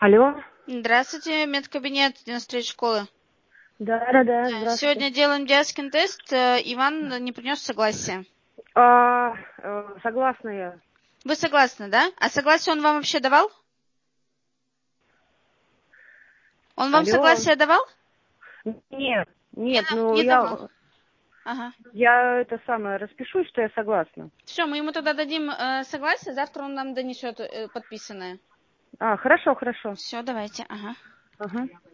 Алло. Здравствуйте, медкабинет 93 школы. Да, здравствуйте. Сегодня делаем диаскин тест. Иван не принес согласия. Согласна я. Вы согласны, да? А согласие он вам вообще давал? Он вам Алло. согласие давал? Нет, Не давал. Ага. я это самое распишусь, что я согласна. Все, мы ему тогда дадим согласие, завтра он нам донесет подписанное. Хорошо. Все, давайте. Ага. Ага.